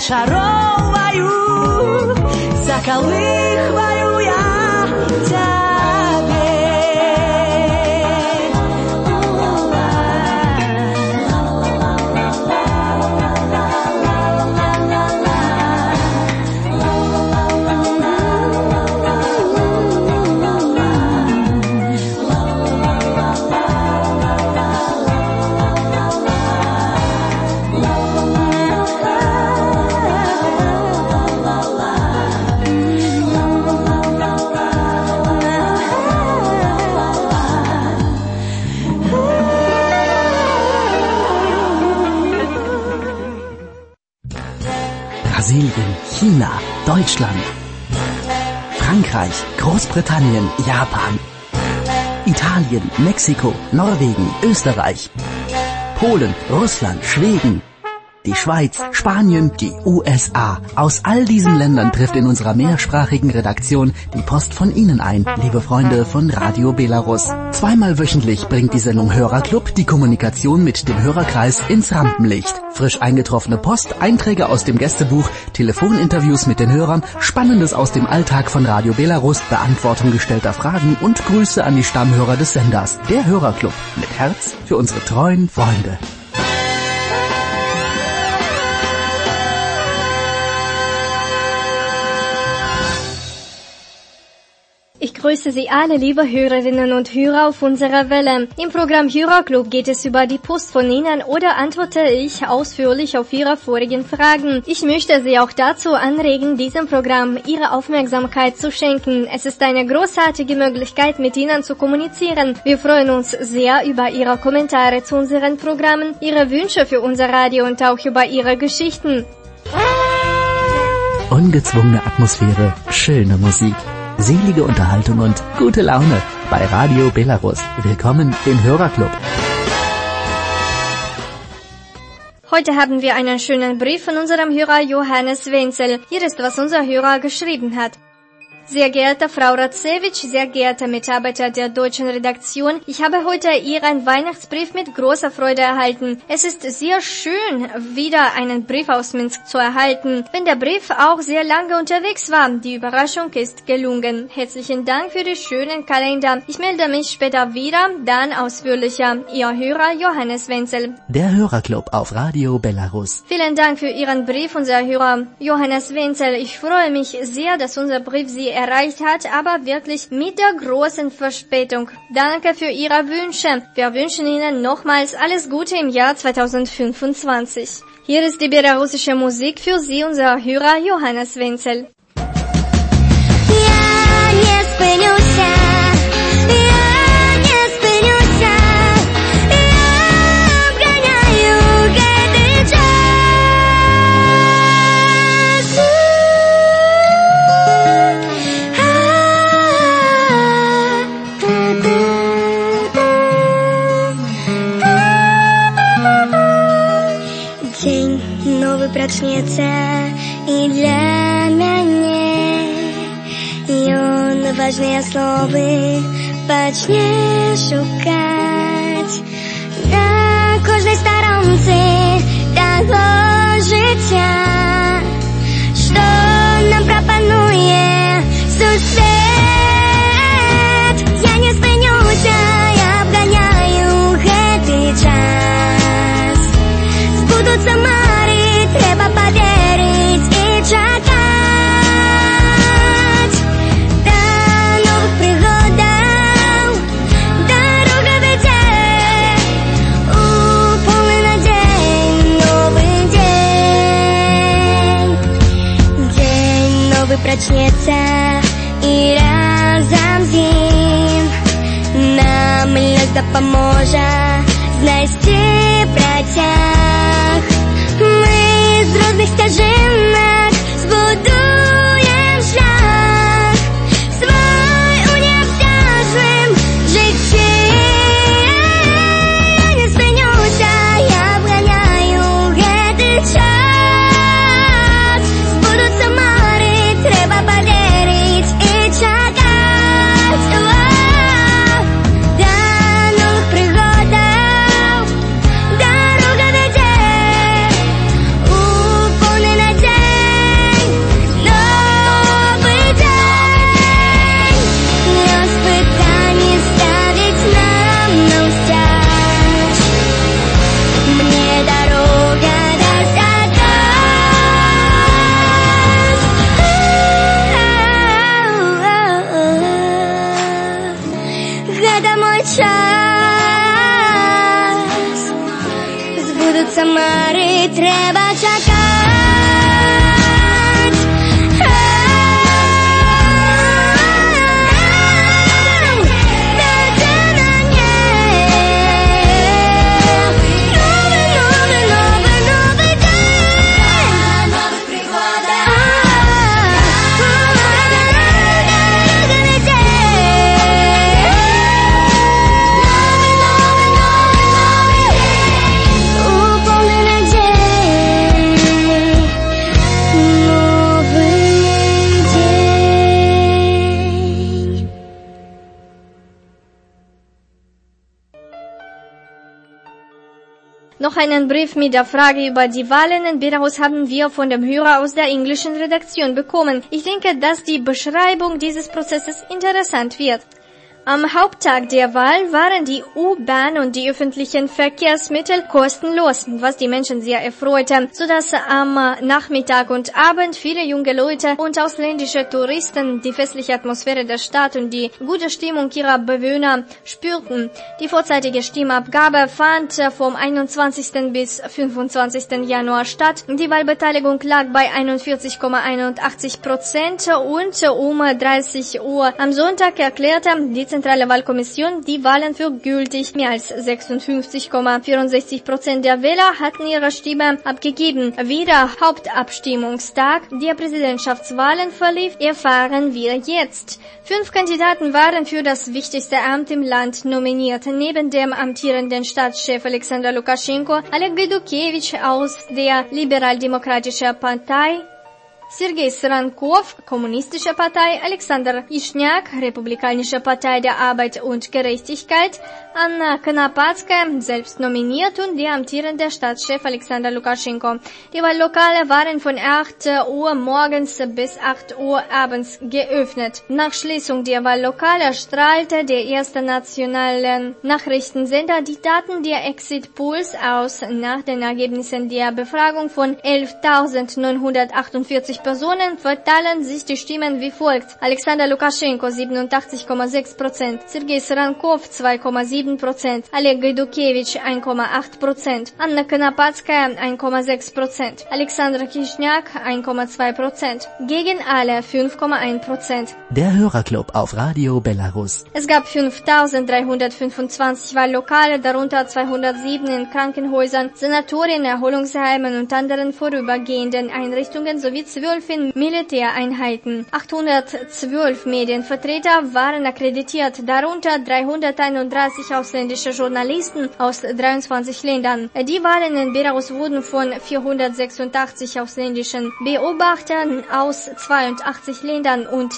зачаровую, заколыхваю я тебе. Brasilien, China, Deutschland, Frankreich, Großbritannien, Japan, Italien, Mexiko, Norwegen, Österreich, Polen, Russland, Schweden, die Schweiz, Spanien, die USA. Aus all diesen Ländern trifft in unserer mehrsprachigen Redaktion die Post von Ihnen ein, liebe Freunde von Radio Belarus. Zweimal wöchentlich bringt die Sendung Hörerclub die Kommunikation mit dem Hörerkreis ins Rampenlicht. Frisch eingetroffene Post, Einträge aus dem Gästebuch, Telefoninterviews mit den Hörern, Spannendes aus dem Alltag von Radio Belarus, Beantwortung gestellter Fragen und Grüße an die Stammhörer des Senders. Der Hörerclub mit Herz für unsere treuen Freunde. Ich grüße Sie alle, liebe Hörerinnen und Hörer auf unserer Welle. Im Programm Hörerclub geht es über die Post von Ihnen oder antworte ich ausführlich auf Ihre vorigen Fragen. Ich möchte Sie auch dazu anregen, diesem Programm Ihre Aufmerksamkeit zu schenken. Es ist eine großartige Möglichkeit, mit Ihnen zu kommunizieren. Wir freuen uns sehr über Ihre Kommentare zu unseren Programmen, Ihre Wünsche für unser Radio und auch über Ihre Geschichten. Ungezwungene Atmosphäre, schöne Musik, selige Unterhaltung und gute Laune bei Radio Belarus. Willkommen im Hörerclub. Heute haben wir einen schönen Brief von unserem Hörer Johannes Wenzel. Hier ist, was unser Hörer geschrieben hat. Sehr geehrte Frau Radzewitsch, sehr geehrte Mitarbeiter der deutschen Redaktion, ich habe heute Ihren Weihnachtsbrief mit großer Freude erhalten. Es ist sehr schön, wieder einen Brief aus Minsk zu erhalten, wenn der Brief auch sehr lange unterwegs war. Die Überraschung ist gelungen. Herzlichen Dank für die schönen Kalender. Ich melde mich später wieder, dann ausführlicher. Ihr Hörer Johannes Wenzel. Der Hörerclub auf Radio Belarus. Vielen Dank für Ihren Brief, unser Hörer Johannes Wenzel. Ich freue mich sehr, dass unser Brief Sie erreicht hat, aber wirklich mit der großen Verspätung. Danke für Ihre Wünsche. Wir wünschen Ihnen nochmals alles Gute im Jahr 2025. Hier ist die belarussische Musik für Sie, unser Hörer Johannes Wenzel. Прачнецца і для мяне, ён важныя словы пачне шукаць на кожнай старонцы таго жыцця, што нам прапануе сусвет. Я не спынюся, я абганяю гэты час. Збудуцца мары, трэба поверить и чакать. До новых пригодаў дорога вядзе у полны надзей. Новы дзень, дзень новы прачнецца і разам з ім нам лёс дапаможа знайсці працяг. Мы з розных сцяжынак збудуем шлях свой у неабцяжным жыцці. Я не спынюся, я абганяю гэты час. Збудуцца мары, трэба поверить і чакаць. До новых прыгодаў дорога вядзе у полны надзей. Samary treba čakać. Noch einen Brief mit der Frage über die Wahlen in Belarus haben wir von dem Hörer aus der englischen Redaktion bekommen. Ich denke, dass die Beschreibung dieses Prozesses interessant wird. Am Haupttag der Wahl waren die U-Bahn und die öffentlichen Verkehrsmittel kostenlos, was die Menschen sehr erfreute, sodass am Nachmittag und Abend viele junge Leute und ausländische Touristen die festliche Atmosphäre der Stadt und die gute Stimmung ihrer Bewohner spürten. Die vorzeitige Stimmabgabe fand vom 21. bis 25. Januar statt. Die Wahlbeteiligung lag bei 41,81% und um 30 Uhr am Sonntag erklärte die Zentrale Wahlkommission die Wahlen für gültig. Mehr als 56,64% der Wähler hatten ihre Stimme abgegeben. Wie der Hauptabstimmungstag der Präsidentschaftswahlen verlief, erfahren wir jetzt. 5 Kandidaten waren für das wichtigste Amt im Land nominiert. Neben dem amtierenden Staatschef Alexander Lukaschenko, Oleg Gaidukewitsch aus der Liberal-Demokratischen Partei, Sergei Srankov, Kommunistische Partei, Alexander Yashniak, Republikanische Partei der Arbeit und Gerechtigkeit, Anna Konopatskaya, selbst nominiert, und der amtierende Staatschef Alexander Lukaschenko. Die Wahllokale waren von 8 Uhr morgens bis 8 Uhr abends geöffnet. Nach Schließung der Wahllokale strahlte der erste nationale Nachrichtensender die Daten der Exit-Polls aus. Nach den Ergebnissen der Befragung von 11.948 Personen verteilen sich die Stimmen wie folgt: Alexander Lukaschenko 87,6%, Sergei Srankov 2,7%, Oleg Gaidukewitsch 1,8%, Anna Konopatskaya 1,6%, Alexander Yashniak 1,2%, gegen alle 5,1%. Der Hörerclub auf Radio Belarus. Es gab 5.325 Wahllokale, darunter 207 in Krankenhäusern, Sanatorien, Erholungsheimen und anderen vorübergehenden Einrichtungen sowie 12 in Militäreinheiten. 812 Medienvertreter waren akkreditiert, darunter 331 ausländische Journalisten aus 23 Ländern. Die Wahlen in Belarus wurden von 486 ausländischen Beobachtern aus 82 Ländern und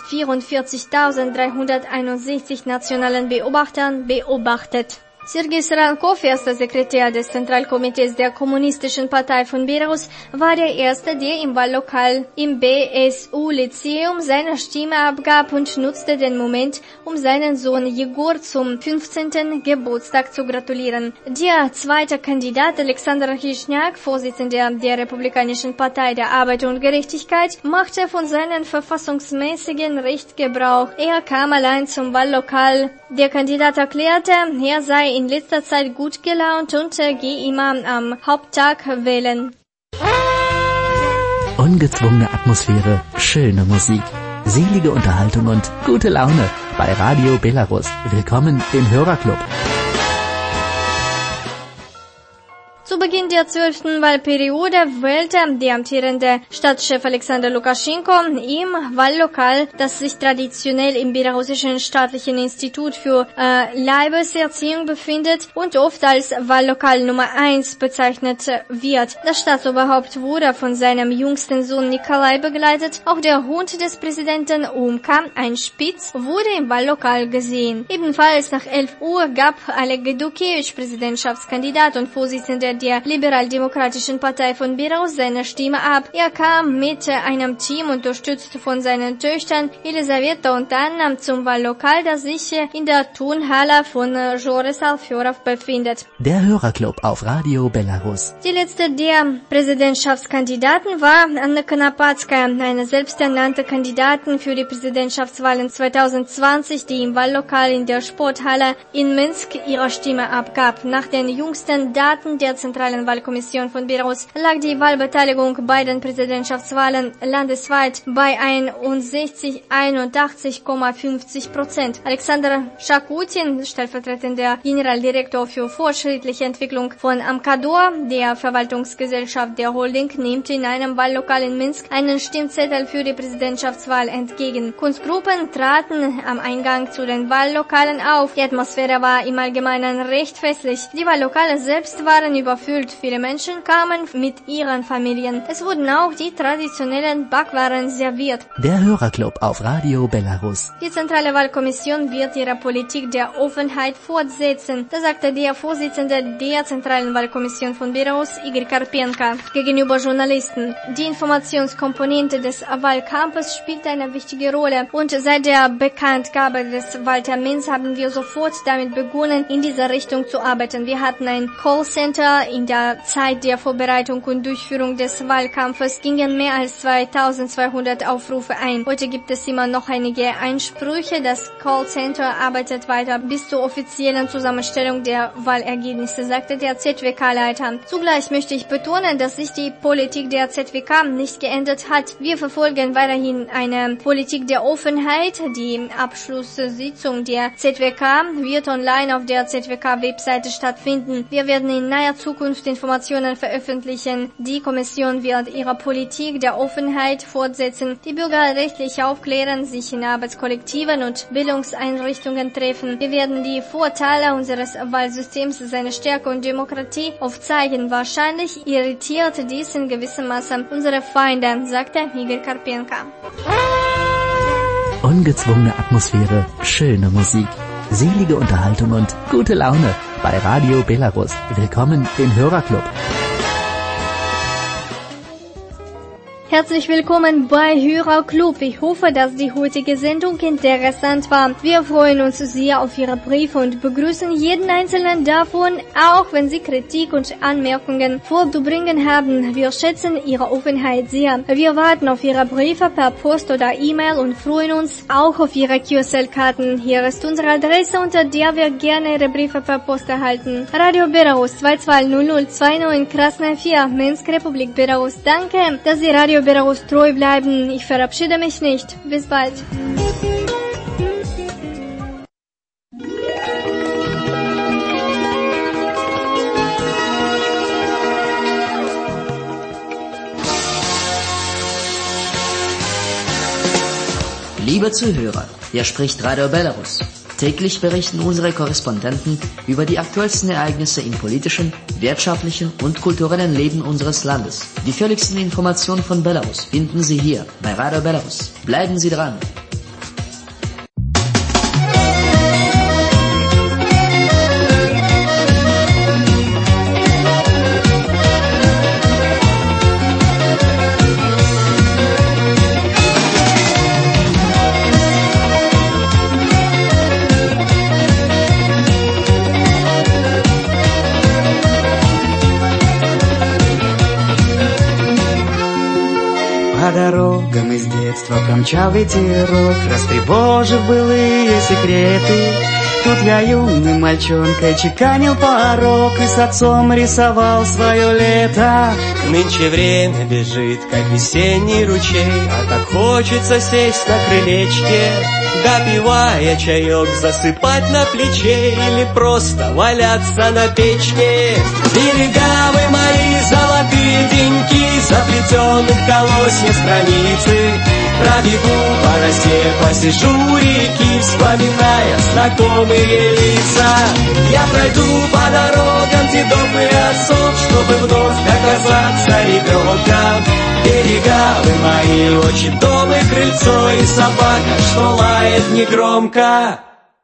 44.361 nationalen Beobachtern beobachtet. Sergei Srankov, erster Sekretär des Zentralkomitees der Kommunistischen Partei von Belarus, war der Erste, der im Wahllokal im BSU-Lyzeum seine Stimme abgab und nutzte den Moment, um seinen Sohn Jegor zum 15. Geburtstag zu gratulieren. Der zweite Kandidat, Alexander Yashniak, Vorsitzender der Republikanischen Partei der Arbeit und Gerechtigkeit, machte von seinem verfassungsmäßigen Recht Gebrauch. Er kam allein zum Wahllokal. Der Kandidat erklärte, er sei in letzter Zeit gut gelaunt und gehe immer am Haupttag wählen. Ungezwungene Atmosphäre, schöne Musik, selige Unterhaltung und gute Laune bei Radio Belarus. Willkommen im Hörerclub. Zu Beginn der 12. Wahlperiode wählte der amtierende Staatschef Alexander Lukaschenko im Wahllokal, das sich traditionell im belarussischen staatlichen Institut für Leibeserziehung befindet und oft als Wahllokal Nummer 1 bezeichnet wird. Das Staatsoberhaupt wurde von seinem jüngsten Sohn Nikolai begleitet. Auch der Hund des Präsidenten Umka, ein Spitz, wurde im Wahllokal gesehen. Ebenfalls nach 11 Uhr gab Oleg Gaidukewitsch, Präsidentschaftskandidat und Vorsitzender der Liberal-Demokratischen Partei von Belarus, seine Stimme ab. Er kam mit einem Team, unterstützt von seinen Töchtern Elisaveta und Anna, zum Wahllokal, das sich in der Turnhalle von Joris Alfyorov befindet. Der Hörerclub auf Radio Belarus. Die letzte der Präsidentschaftskandidaten war Anna Konopatskaya, eine selbsternannte Kandidatin für die Präsidentschaftswahlen 2020, die im Wahllokal in der Sporthalle in Minsk ihre Stimme abgab. Nach den jüngsten Daten der Zentrale Zentralen Wahlkommission von Belarus lag die Wahlbeteiligung bei den Präsidentschaftswahlen landesweit bei 81,50%. Alexander Shakutin, stellvertretender Generaldirektor für fortschrittliche Entwicklung von Amkador, der Verwaltungsgesellschaft der Holding, nimmt in einem Wahllokal in Minsk einen Stimmzettel für die Präsidentschaftswahl entgegen. Kunstgruppen traten am Eingang zu den Wahllokalen auf. Die Atmosphäre war im Allgemeinen recht festlich. Die Wahllokale selbst waren überfüllt. Viele Menschen kamen mit ihren Familien. Es wurden auch die traditionellen Backwaren serviert. Der Hörerclub auf Radio Belarus. Die Zentrale Wahlkommission wird ihre Politik der Offenheit fortsetzen. Das sagte der Vorsitzende der Zentralen Wahlkommission von Belarus, Igor Karpenko, gegenüber Journalisten. Die Informationskomponente des Wahlkampfes spielt eine wichtige Rolle und seit der Bekanntgabe des Wahltermins haben wir sofort damit begonnen, in dieser Richtung zu arbeiten. Wir hatten ein Callcenter. In der Zeit der Vorbereitung und Durchführung des Wahlkampfes gingen mehr als 2200 Aufrufe ein. Heute gibt es immer noch einige Einsprüche. Das Callcenter arbeitet weiter bis zur offiziellen Zusammenstellung der Wahlergebnisse, sagte der ZWK-Leiter. Zugleich möchte ich betonen, dass sich die Politik der ZWK nicht geändert hat. Wir verfolgen weiterhin eine Politik der Offenheit. Die Abschlusssitzung der ZWK wird online auf der ZWK-Webseite stattfinden. Wir werden in naher Zukunft Informationen veröffentlichen. Die Kommission wird ihre Politik der Offenheit fortsetzen, die Bürger rechtlich aufklären, sich in Arbeitskollektiven und Bildungseinrichtungen treffen. Wir werden die Vorteile unseres Wahlsystems, seine Stärke und Demokratie aufzeigen. Wahrscheinlich irritiert dies in gewissem Maße unsere Feinde, sagte Igor Karpenko. Ungezwungene Atmosphäre, schöne Musik, selige Unterhaltung und gute Laune bei Radio Belarus. Willkommen im Hörerclub. Herzlich willkommen bei Hörerclub. Ich hoffe, dass die heutige Sendung interessant war. Wir freuen uns sehr auf Ihre Briefe und begrüßen jeden einzelnen davon, auch wenn Sie Kritik und Anmerkungen vorzubringen haben. Wir schätzen Ihre Offenheit sehr. Wir warten auf Ihre Briefe per Post oder E-Mail und freuen uns auch auf Ihre QSL-Karten. Hier ist unsere Adresse, unter der wir gerne Ihre Briefe per Post erhalten. Radio Belarus 220029 Krasnaya 4, Minsk, Republik Belarus. Danke, dass Sie Radio Belarus treu bleiben. Ich verabschiede mich nicht. Bis bald. Liebe Zuhörer, hier spricht Radio Belarus. Täglich berichten unsere Korrespondenten über die aktuellsten Ereignisse im politischen, wirtschaftlichen und kulturellen Leben unseres Landes. Die völligsten Informationen von Belarus finden Sie hier bei Radio Belarus. Bleiben Sie dran! По дорогам из детства промчал ветерок, растревожив былые секреты. Тут я юным мальчонкой чеканил порог и с отцом рисовал свое лето. Нынче время бежит, как весенний ручей, а так хочется сесть на крылечке, допивая чаек, засыпать на плече или просто валяться на печке. Берега вы мои, золотые деньки, заплетенных колосьев страницы. Пробегу по росе, посижу у реки, вспоминая знакомые лица. Я пройду по дорогам дедов и отцов, чтобы вновь оказаться ребенком. Берега вы мои, очень дом и крыльцо, и собака, что лает негромко.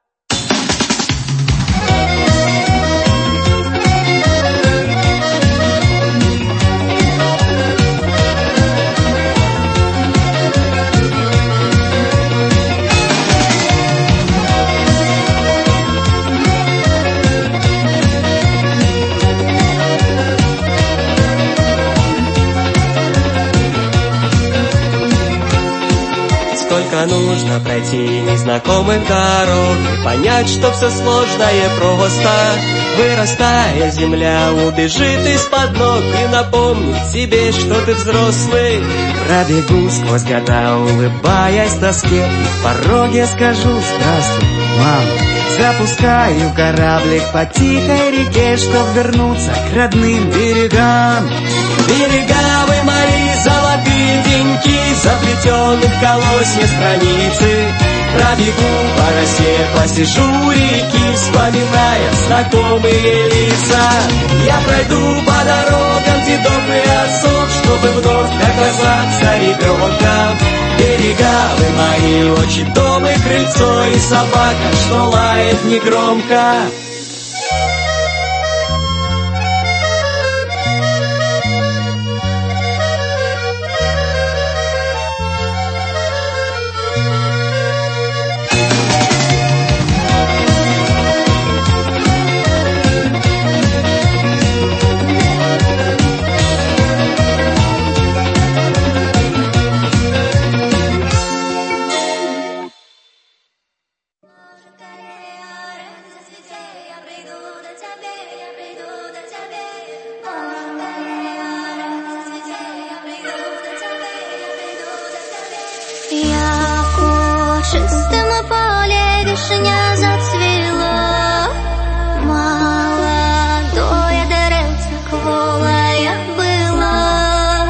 Сколько нужно пройти незнакомых дорог и понять, что все сложное просто. Вырастая, земля убежит из-под ног и напомнит себе, что ты взрослый. Пробегу сквозь года, улыбаясь тоске, и в пороге скажу: здравствуй, мама. Запускаю кораблик по тихой реке, чтоб вернуться к родным берегам. Берега вы мои, золотые деньки, заплетенных колосья страницы. Пробегу по росе, посижу у реки, вспоминая знакомые лица. Я пройду по дорогам дедов и отцов, чтобы вновь оказаться ребенком. Берега вы мои, отчий дом и крыльцо, и собака, что лает негромко. Чистому поле вишня зацвела, молодое деревце кволая была.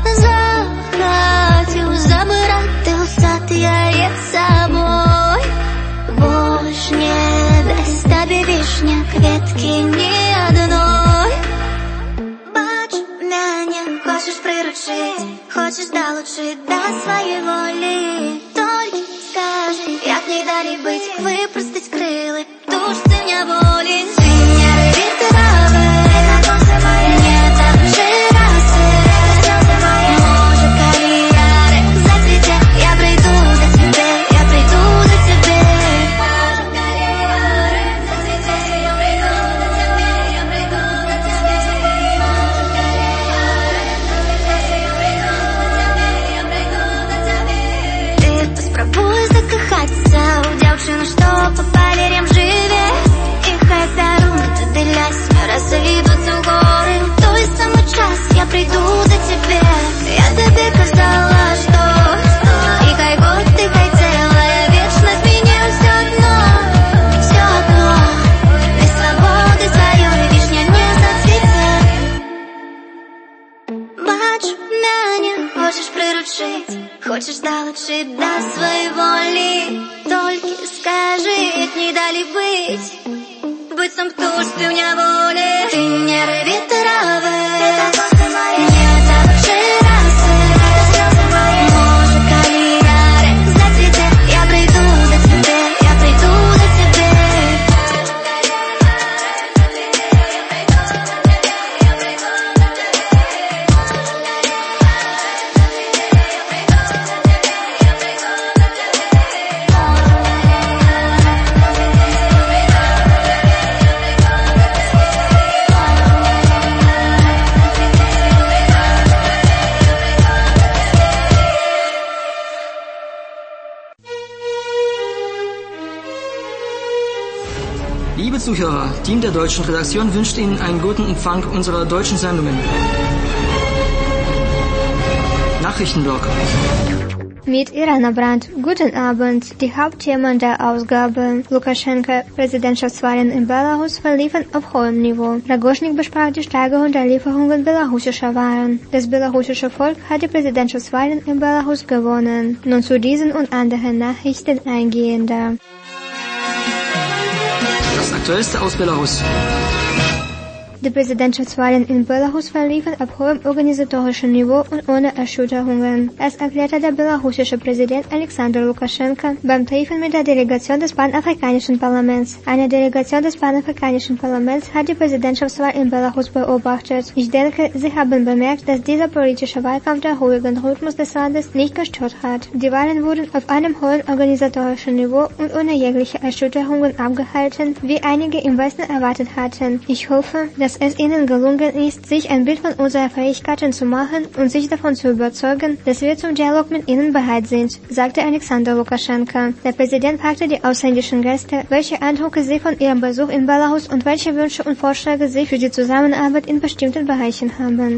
Захотел забрать ты у сад я с собой, больше не даст тебе вишня кветки ни одной. Бач, меня хочешь приручить, хочешь долучить до своей воли. Як не дали быть, выпростать крылы, душцы неволи. Ты не рви травы, не топчи расы. Может, карьеры зацветет, я приду до тебя, я приду до тебя. Может, карьеры зацветет, я приду до тебя, я приду до тебя. Может, карьеры зацветет, я приду до тебя, я приду до тебя. Ты поспробуй закохаться у дзяўчыны, што па павер'ям жыве, і хай дарункі для смех разыдуцца ў горы. У той самы час я прыйду да цябе, я табе казала, што і хай год ты хацела, я вечна змяніў всё одно, без свабоды сваёй вішня не зацвіце. Бач, мяне хочаш прыручыць, хочешь долучить до своей воли. Только скажи, як не дали быть сам птушцы в неволе. Ты не рви травы, не топчи расы. Может, карьеры зацветет, я приду до тебя, я приду до тебя. Liebe Zuhörer, Team der deutschen Redaktion wünscht Ihnen einen guten Empfang unserer deutschen Sendungen. Nachrichtenblock. Mit Irana Brandt. Guten Abend. Die Hauptthemen der Ausgabe. Lukaschenka, Präsidentschaftswahlen in Belarus verliefen auf hohem Niveau. Ragoschnik besprach die Steigerung der Lieferungen belarussischer Waren. Das belarussische Volk hat die Präsidentschaftswahlen in Belarus gewonnen. Nun zu diesen und anderen Nachrichten eingehender. Das Aktuellste aus Belarus. Die Präsidentschaftswahlen in Belarus verliefen auf hohem organisatorischen Niveau und ohne Erschütterungen. Es erklärte der belarussische Präsident Alexander Lukaschenka beim Treffen mit der Delegation des Panafrikanischen Parlaments. Eine Delegation des Panafrikanischen Parlaments hat die Präsidentschaftswahl in Belarus beobachtet. Ich denke, Sie haben bemerkt, dass dieser politische Wahlkampf den ruhigen Rhythmus des Landes nicht gestört hat. Die Wahlen wurden auf einem hohen organisatorischen Niveau und ohne jegliche Erschütterungen abgehalten, wie einige im Westen erwartet hatten. Ich hoffe, dass dass es ihnen gelungen ist, sich ein Bild von unseren Fähigkeiten zu machen und sich davon zu überzeugen, dass wir zum Dialog mit ihnen bereit sind, sagte Alexander Lukaschenka. Der Präsident fragte die ausländischen Gäste, welche Eindrücke sie von ihrem Besuch in Belarus und welche Wünsche und Vorschläge sie für die Zusammenarbeit in bestimmten Bereichen haben.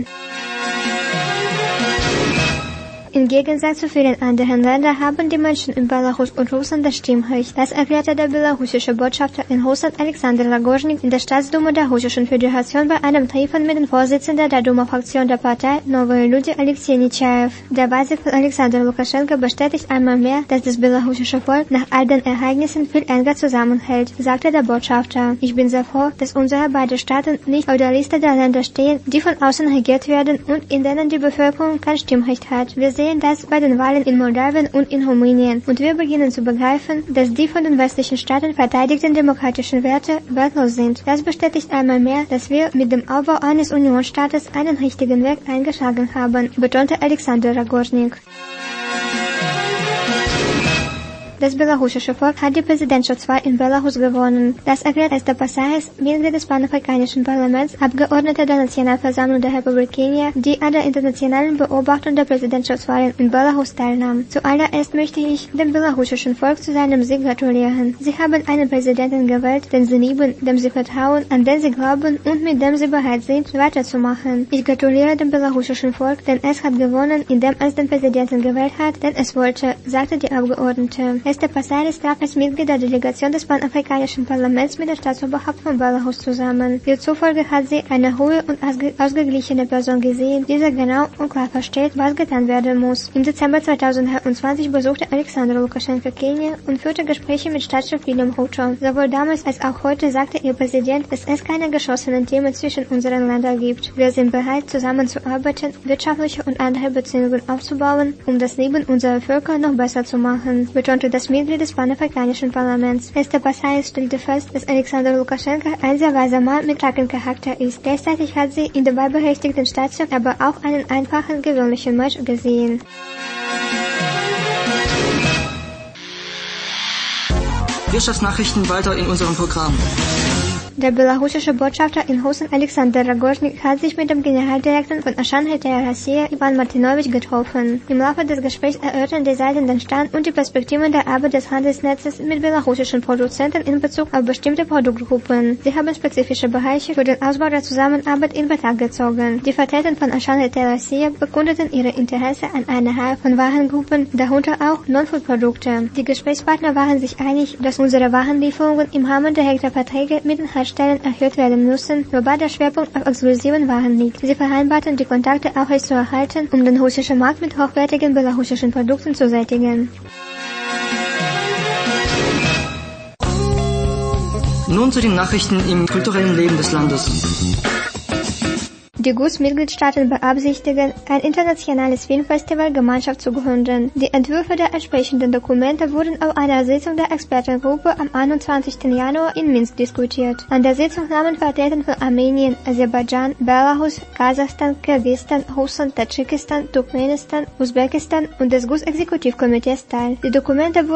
Im Gegensatz zu vielen anderen Ländern haben die Menschen in Belarus und Russland das Stimmrecht. Das erklärte der belarussische Botschafter in Russland Alexander Rogozhnik in der Staatsduma der Russischen Föderation bei einem Treffen mit dem Vorsitzenden der Duma-Fraktion der Partei Neue Люди Alexei Nechayev. Der Wahlsieg von Alexander Lukaschenka bestätigt einmal mehr, dass das belarussische Volk nach all den Ereignissen viel enger zusammenhält, sagte der Botschafter. Ich bin sehr froh, dass unsere beiden Staaten nicht auf der Liste der Länder stehen, die von außen regiert werden und in denen die Bevölkerung kein Stimmrecht hat. Wir sehen das bei den Wahlen in Moldawien und in Rumänien und wir beginnen zu begreifen, dass die von den westlichen Staaten verteidigten demokratischen Werte wertlos sind. Das bestätigt einmal mehr, dass wir mit dem Aufbau eines Unionsstaates einen richtigen Weg eingeschlagen haben, betonte Alexander Rogozhnik. Das belarussische Volk hat die Präsidentschaftswahl in Belarus gewonnen. Das erklärt Esther Passaris, Mitglied des Panafrikanischen Parlaments, Abgeordnete der Nationalversammlung der Republik Kenia, die an der internationalen Beobachtung der Präsidentschaftswahlen in Belarus teilnahm. Zuallererst möchte ich dem belarussischen Volk zu seinem Sieg gratulieren. Sie haben einen Präsidenten gewählt, den sie lieben, dem sie vertrauen, an den sie glauben und mit dem sie bereit sind, weiterzumachen. Ich gratuliere dem belarussischen Volk, denn es hat gewonnen, indem es den Präsidenten gewählt hat, den es wollte, sagte die Abgeordnete. Esther Passaris traf als Mitglied der Delegation des Panafrikanischen Parlaments mit der Staatsoberhaupt von Belarus zusammen. Ihr zufolge hat sie eine ruhige und ausgeglichene Person gesehen, die sehr genau und klar versteht, was getan werden muss. Im Dezember 2021 besuchte Alexander Lukaschenka Kenia und führte Gespräche mit Staatschef William Ruto. Sowohl damals als auch heute sagte ihr Präsident, dass es keine geschlossenen Themen zwischen unseren Ländern gibt. Wir sind bereit, zusammenzuarbeiten, wirtschaftliche und andere Beziehungen aufzubauen, um das Leben unserer Völker noch besser zu machen, betonte das Mitglied des Panafrikanischen Parlaments. Esther Passaris stellte fest, dass Alexander Lukaschenka ein sehr weiser Mann mit starkem Charakter ist. Gleichzeitig hat sie in dem wahlberechtigten Staatschef aber auch einen einfachen, gewöhnlichen Mensch gesehen. Wirtschaftsnachrichten weiter in unserem Programm. Der belarussische Botschafter in Russland Alexander Rogozhnik hat sich mit dem Generaldirektor von Ashan Heter Россия Ivan Martinovich getroffen. Im Laufe des Gesprächs erörterten die Seiten den Stand und die Perspektiven der Arbeit des Handelsnetzes mit belarussischen Produzenten in Bezug auf bestimmte Produktgruppen. Sie haben spezifische Bereiche für den Ausbau der Zusammenarbeit in Betracht gezogen. Die Vertreter von Ashan Heter Россия bekundeten ihre Interesse an einer Reihe von Warengruppen, darunter auch Non-Food-Produkte. Die Gesprächspartner waren sich einig, dass unsere Warenlieferungen im Rahmen der Hektarverträge mit den Stellen erhöht werden müssen, wobei der Schwerpunkt auf exklusiven Waren liegt. Sie vereinbarten, die Kontakte aufrechtzuerhalten, um den russischen Markt mit hochwertigen belarussischen Produkten zu sättigen. Nun zu den Nachrichten im kulturellen Leben des Landes. Die GUS-Mitgliedstaaten beabsichtigen, ein internationales Filmfestival Gemeinschaft zu gründen. Die Entwürfe der entsprechenden Dokumente wurden auf einer Sitzung der Expertengruppe am 21. Januar in Minsk diskutiert. An der Sitzung nahmen Vertreter von Armenien, Aserbaidschan, Belarus, Kasachstan, Kirgisistan, Russland, Tadschikistan, Turkmenistan, Usbekistan und des GUS-Exekutivkomitees teil. Die Dokumente wurden